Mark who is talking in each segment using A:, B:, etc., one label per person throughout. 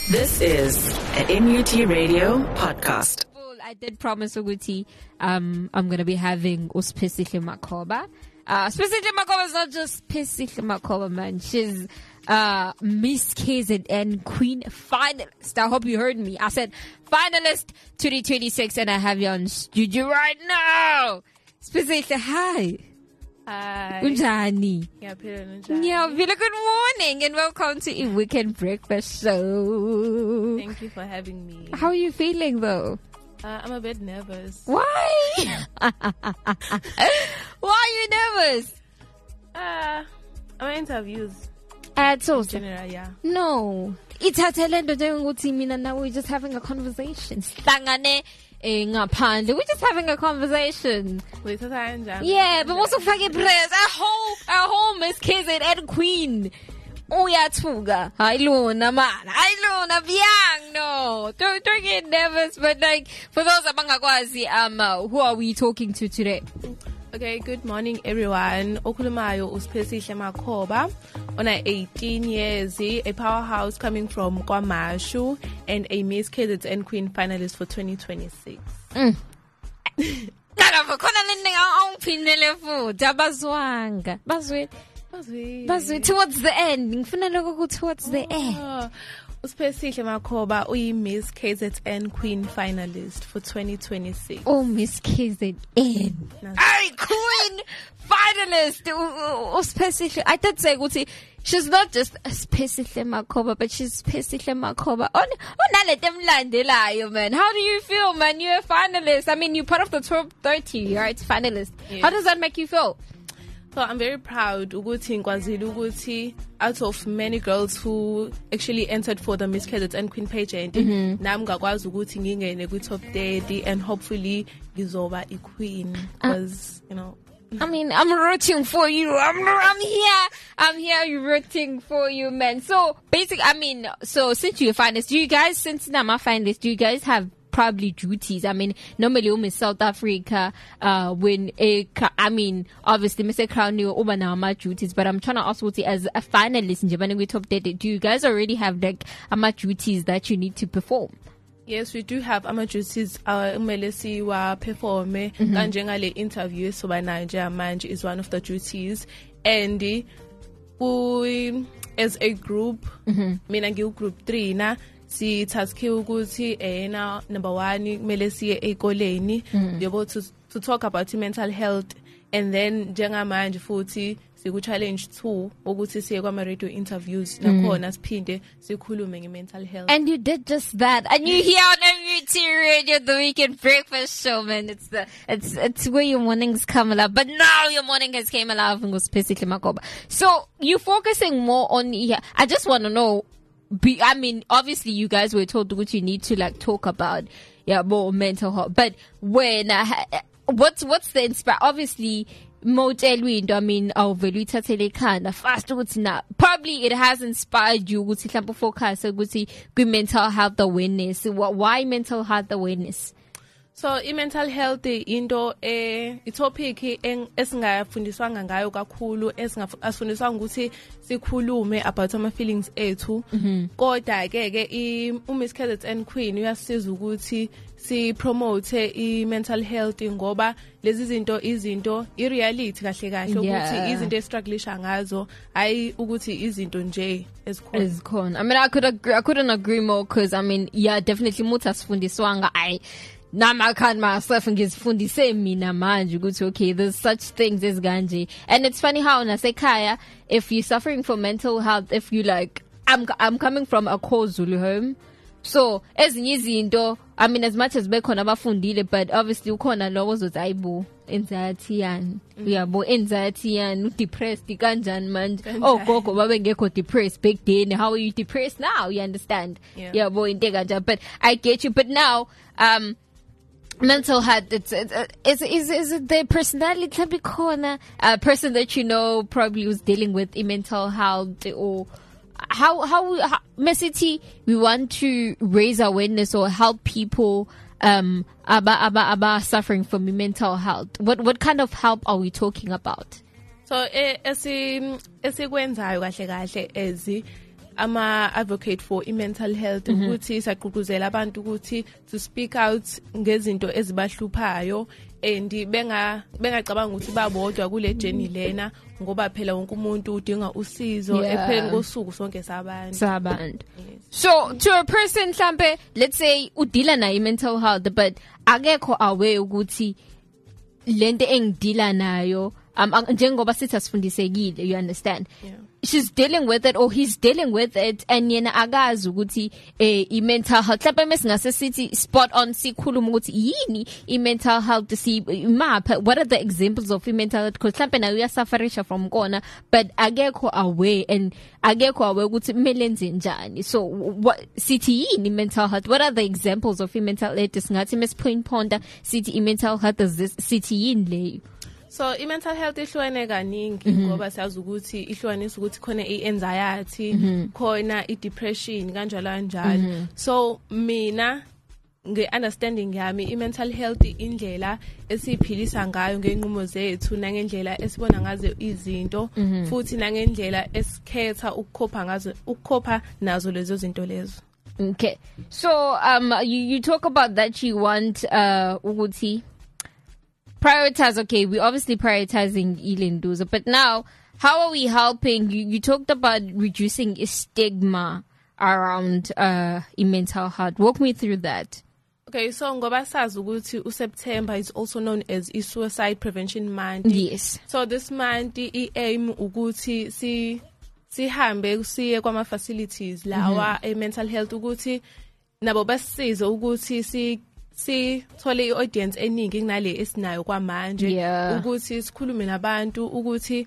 A: This is an NUT Radio podcast.
B: Well, I did promise Uguti, I'm going to be having Uspesihle Makoba. Uspesihle Makoba is not just Spesihle Makoba, man. She's Miss KZN Queen finalist. I hope you heard me. I said finalist 2026, and I have you on studio right now. Spesihle, hi.
C: Hi.
B: Unjani?
C: Yeah,
B: Good morning and welcome to a Weekend Breakfast Show.
C: thank you for having me.
B: How are you feeling though?
C: I'm a bit nervous.
B: Why? Why are you nervous?
C: My interviews
B: It's
C: in
B: also
C: general, yeah.
B: no. It's a talent ukuthi mina now we're just having a conversation. Hlangane ngaphandle. We're just having a conversation.
C: Wait, so
B: Yeah, but also fake press. A whole Miss KZN Queen. Uyathuka. Ayilona man. Ayilona biyang no. Don't get nervous, but like for those abangakwazi who are we talking to today?
C: Okay, good morning everyone. Okhulumayo uSpesihle Makoba. On 18 years, a powerhouse coming from KwaMashu and a Miss KZN Queen finalist for 2026.
B: Karamba khona leninga awuphindele futhi abazwanga. Bazwe towards the end. Ngifuna lokho towards the end.
C: uSpesihle Makoba Miss KZN Queen finalist for 2026.
B: Oh, Miss KZN. Hey, Queen finalist. Uspesihle. I did say ukuthi she's not just Spesihle Makoba, but she's Spesihle Makoba. Onale temlandelayo, man. How do you feel, man? You're a finalist. I mean, you're part of the top 30, right? Finalist.
C: Yes.
B: How does that make you feel?
C: So I'm very proud ukuthi ngikwazile ukuthi out of many girls who actually entered for the Miss KZN Queen pageant, nami ngakwazi ukuthi ngingene ku top 30 and hopefully ngizoba queen because you know.
B: I mean, I'm rooting for you. I'm here rooting for you, man. So basically, I mean, so since you're finalists, since I'm a finalist, do you guys have probably duties? I mean, normally Miss South Africa, obviously Mr. Crown you over duties, but I'm trying to ask what as a finalist in Japan we top 30, do you guys already have like duties that you need to perform?
C: Yes, we do have duties. Melesi wa perform kanjengale interview so by Nigeria manje is one of the duties, and we as a group, mina ngiu group 3 na si taskiwe ukuthi na number 1 kumele siye ekoleni yebo to talk about mental health, and then njengamanje futhi siku challenge 2 ukuthi siye kwa radio interviews nakhona siphinde sikhulume nge-mental health.
B: And you did just that, and you here on MUT Radio, the Weekend Breakfast Show, man. It's where your mornings come alive, but now your morning has came alive and was Spesihle Makoba. So you're focusing more on here. I just want to know, I mean, obviously you guys were told what you need to like talk about, more mental health, but when what's the inspire? Obviously I mean, our value fast probably it has inspired you to focus on mental health awareness. Why mental health awareness?
C: So mental health into topic esingafundiswanga ngayo kakhulu, esingafundiswanga ukuthi sikhulume about ama feelings ethu. Kodwa ke Miss KZN Queen uyasiza ukuthi si promote mental health ngoba lezi izinto I reality kahle ukuthi izinto estruggle ngazo ayi ukuthi izinto nje
B: ezikhona. I mean, I couldn't agree more, because I mean, definitely mutasifundiswanga Nama can't myself and gets fundi say mina manje ukuthi okay, there's such things as ganje. And it's funny how nasekhaya, if you're suffering from mental health, if you like, I'm coming from a KwaZulu home, so ezinye izinto, I mean, as much as bekhona abafundile, but obviously ukhona lowo zozayibo anxiety yani uyabo anxiety yani depressed kanjani manje. Oh gogo babe ngekho depressed back then, how are you depressed now? You understand? Yabo into kanjani. But I get you. But now mental health, is it the personality corner, a person that you know probably was dealing with mental health, or how Messi, we want to raise awareness or help people about suffering from mental health. What kind of help are we talking about?
C: So esikwenzayo kahle as ama advocate for mental health ukuthi saqhubuzela abantu ukuthi to speak out ngezinto ezibahluphayo and bengacabanga ukuthi babodwa kule journey lena ngoba phela wonke umuntu udinga usizo epheleni kosuku sonke sabantu.
B: So to a person mhlambe let's say udila na mental health but akekho aware ukuthi lento engidila nayo njengoba sithi asifundisekile, you understand? She's dealing with it or he's dealing with it and yena akazi ukuthi i-mental health mhlawumbe mesingase sithi spot on sikhuluma ukuthi yini i-mental health mapha what are the examples of i-mental health because mhlawumbe nayo uyasufferisha from kona but akekho aware and akekho aware ukuthi kumele enze njani. So what sithi yini mental health, what are the examples of i-mental health singathi mesiphinda sithi i-mental health is this sithi yini leyo?
C: So i-mental health ihlukene kaningi ngoba siyazi ukuthi ihlukanisa ukuthi khona i-anxiety khona i-depression kanjalo. So mina nge-understanding yami i-mental health indlela esiphilisa ngayo ngenqumo zethu nangendlela esibona ngazo izinto futhi nangendlela esikhetha ukukopha nazo lezo zinto lezo.
B: Okay, so you talk about that you want ukuthi prioritize. Okay, we're obviously prioritizing Ilinduza, but now how are we helping? You talked about reducing stigma around mental health. Walk me through that.
C: Okay, so ngoba sazi ukuthi uSeptember is also known as Suicide Prevention Month.
B: Yes.
C: So this month aim ukuthi sihambe siye kwama facilities lawa mental health ukuthi nabo basisize ukuthi si thole iaudience eningi kunale esinayo kwamanje ukuthi sikhulume nabantu ukuthi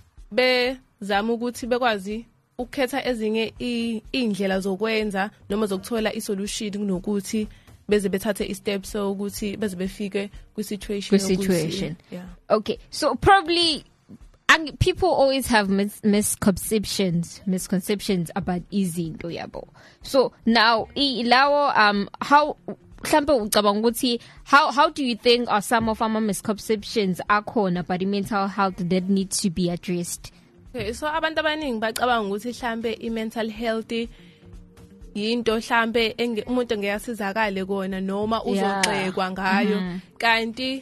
C: bezama ukuthi bekwazi ukukhetha ezinye indlela zokwenza noma zokuthola isolution kunokuthi beze bethathe isteps so ukuthi beze befike kwi-situation.
B: Okay, so probably people always have misconceptions about izinto yabo. So now ilawo how do you think are some of our misconceptions akhona about mental health that needs to be addressed?
C: Okay, so abantu abaningi bacabanga ukuthi mhlambe i-mental health yinto mhlambe umuntu ngeyasizakale kona noma uzogxekwa ngayo kanti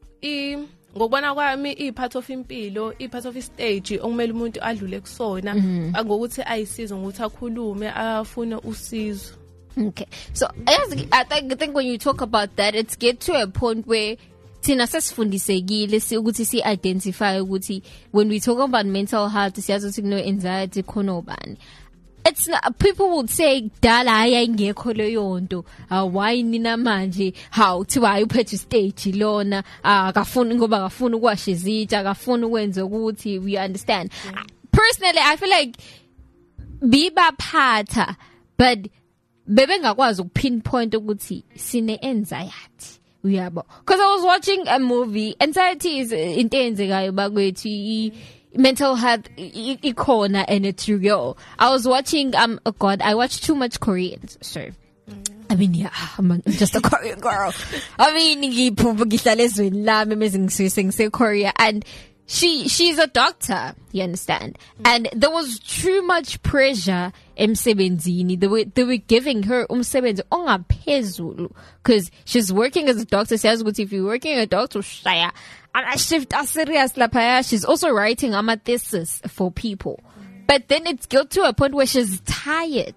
C: ngokubona kwami i-part of impilo, i-part of istage okumele umuntu adlule kusona ngokuthi ayisizo ngokuthi akhulume afune usizo.
B: Okay, so I think when you talk about that, it's get to a point where thina sesifundisekile ukuthi si identify ukuthi when we talk about mental health siyazi ukuthi kuno anxiety khona obani. It's not, people would say dala ayingekho leyo nto why nina manje how thiwa uphethe stage lona akafuni ngoba akafuni ukwasha izitsha akafuni ukwenza ukuthi we understand. Personally I feel like biba phatha but bebengakwazi ukupinpoint ukuthi sine anxiety uyabo because I was watching a movie. Anxiety is into eyenzekayo bakwethu mental health ikhona and it's real. I was watching oh God, I watch too much Koreans, so I mean I'm just a Korean girl. I mean ngihlala ezweni lami mezingise Korea and she's a doctor, you understand, and there was too much pressure emsebenzini. They were giving her umsebenzi ongaphezulu because she's working as a doctor. Says ukuthi if you're working as a doctor shaya and shift serious lapha. She's also writing a thesis for people, but then it's got to a point where she's tired.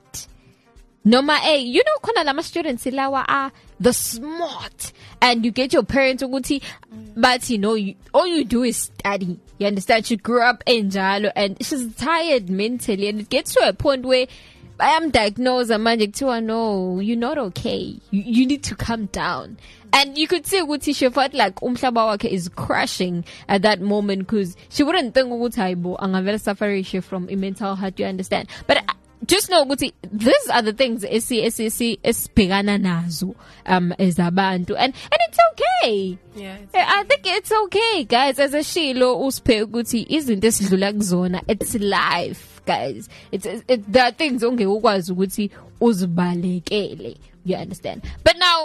B: Noma you know khona lama students lawa the smart and you get your parents ukuthi but you know all you do is study, you understand. She grew up in njalo and she's tired mentally and it gets to a point where I am diagnosed no, you're not okay, you need to calm down. And you could see ukuthi she felt like umhlaba wakhe is crashing at that moment because she wouldn't think ukuthi hayibo angavela suffer from mental health, you understand. But just know ukuthi these are the things esibhekana nazo as abantu and it's okay. I think it's okay, guys. As a shilo usiphe ukuthi izinto esidlula kuzona, it's life, guys. There are things ongeke ukwazi ukuthi uzibalekele, you understand. But now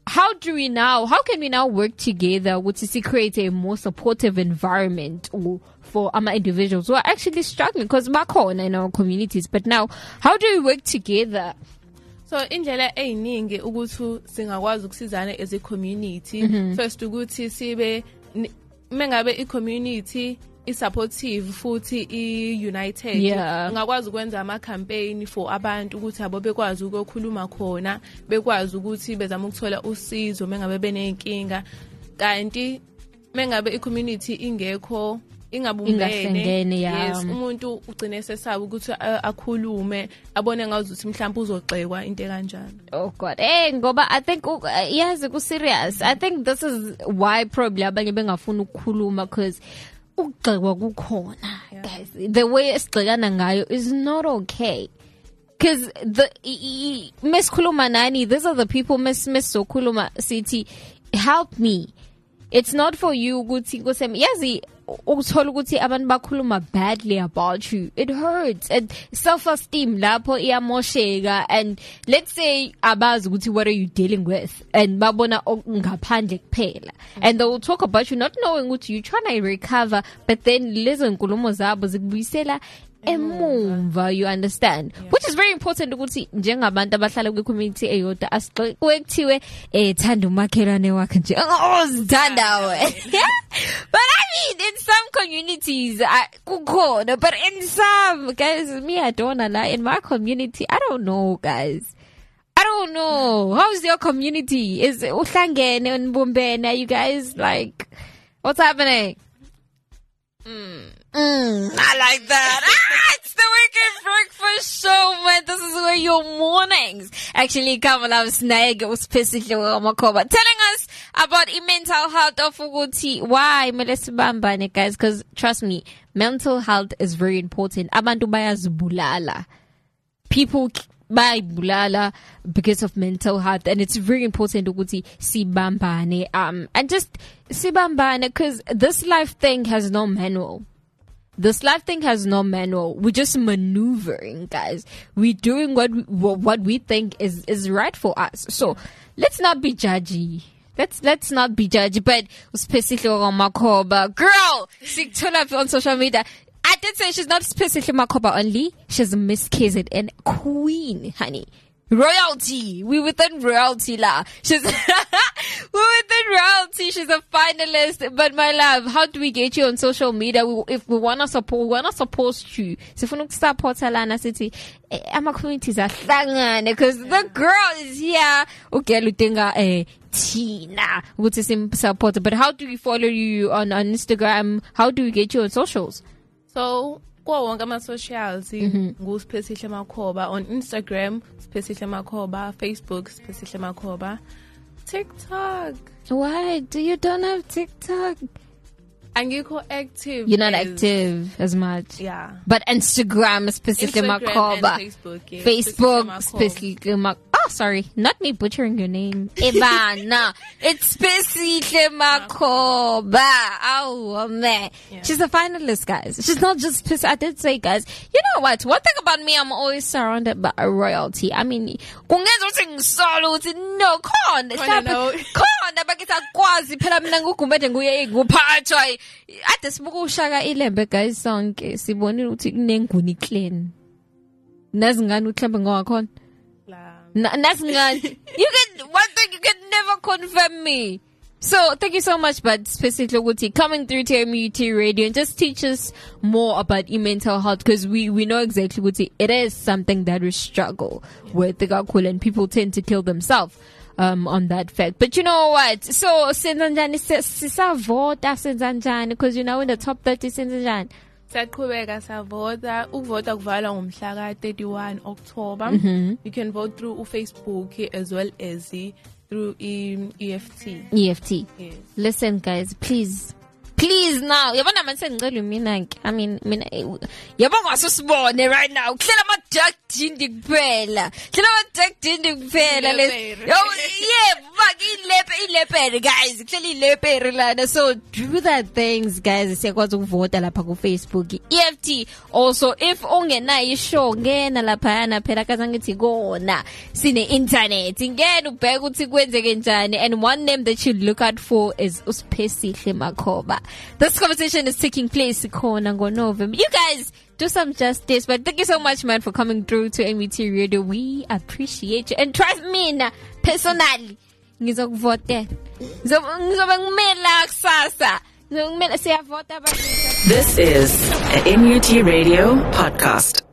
B: how can we now work together to create a more supportive environment for individuals who are actually struggling, because back on in our communities, but now how do we work together?
C: So indlela eyiningi ukuthi singakwazi ukusizana as a community. First ukuthi sibe mengabe I community is supportive futhi united, ngakwazi ukwenza ama campaign for abantu ukuthi abo bekwazi ukukhuluma khona, bekwazi ukuthi bezama ukuthola usizo mengabe benenkinga, kanti mengabe I community ingekho ingabumbene, yes, umuntu ugcine sesaba ukuthi akhulume, abone ngazuthi mhlawumbe uzogxekwa into kanjalo.
B: Oh God, ngoba I think yazi ku serious. I think this is why probably abanye bengafuna ukukhuluma, because ukugxekwa kukhona, guys. The way esigxekana ngayo is not okay. Because mesikhuluma nani, these are the people sokhuluma sithi help me. It's not for you ukuthi yazi ukuthola ukuthi abantu bakhuluma badly about you. It hurts, and self-esteem lapho iyamosheka. And let's say abazi ukuthi what are you dealing with, and babona ngaphandle kuphela, and they will talk about you not knowing ukuthi you trying to recover, but then lezo nkulumo zabo zikubuyisela emumva, you understand? Which is very important ukuthi njengabantu abahlala kwi community eyodwa asixekuthiwe thanda umakhelwane wakhe nje ozithandawe. But I mean, in some communities kukhona, but in some, guys, me, I don't wanna lie, in my community, I don't know, guys. I don't know. How's your community? Is uhlangene and bumbene? Are you guys like, what's happening? I like that. It's the Weekend Breakfast Show, man. This is where your mornings actually come alive. Snag specifically telling us about mental health of Uguti. Why, Melesibamba, guys? Because trust me, mental health is very important. Abantu bayazibulala. People buy bulala because of mental health, and it's very important Uguti sibambane. And just sibambane, because this life thing has no manual. This life thing has no manual. We're just maneuvering, guys. We're doing what we think is right for us. So let's not be judgy. Let's not be judgy. But specifically on Makoba, girl, Siktola on social media. I did say she's not specifically Makoba only. She's Miss KZN queen, honey. Royalty. We within royalty la. We're within royalty. She's a finalist. But my love, how do we get you on social media? If we wanna support, we're not supposed to. So if we don't support Alana City, our communities are hlangane, because the girl is here. Okay, Lutenga Tina, which is support. But how do we follow you on Instagram? How do we get you on socials?
C: So wonke ama-socials nguSiphethihle Makhoba, on Instagram Siphethihle Makhoba, Facebook Siphethihle Makhoba, TikTok.
B: Why do you don't have TikTok?
C: Angikho active.
B: You're not active as much.
C: Yeah.
B: But Instagram Siphethihle Makhoba, Facebook Siphethihle Makhoba. Oh, sorry, not me butchering your name, Ivana. It's Siphethihle Makhoba. Oh man, she's a finalist, guys. She's not just I did say, guys. You know what? One thing about me, I'm always surrounded by royalty. I mean, no, ade sibuka uShaka ilembe guys sonke sibonile ukuthi kunenguni clean nazingani uhlamba ngakhona nazingani you can one thing you can never confirm me. So thank you so much, but specifically ukuthi coming through to MUT Radio and just teach us more about mental health, because we know exactly what it is, something that we struggle with the kakhulu, and people tend to kill themselves on that fact. But you know what? So senzenjani sisavota senzenjani, because you know in the top 30 senzenjani
C: Siyaqhubeka savota. Ukuvota kuvala ngomhla ka 31 October. You can vote through Facebook as well as through EFT.
B: Yes. Listen guys, please now. Yabona manje ngicela mina I mean yabona ngasibone right now. Kuhlela ama duck dindi kuphela. Yeah, guys, actually so do that things, guys. Siyakwazi ukuvota lapha ku Facebook. EFT also, if ungenayo show ngena lapha phela kazangithi kona sine internet ngena ubheka ukuthi kwenzeke njani, and one name that you look out for is Usiphesihle Makhoba. This conversation is taking place khona ngoNovember. You guys do some justice, but thank you so much, man, for coming through to MET Radio. We appreciate you, and trust me, personally, ngizokuvotela. Ngizobe ngimela kusasa. Ngizomela siyavota abantu.
A: This is a MUT Radio podcast.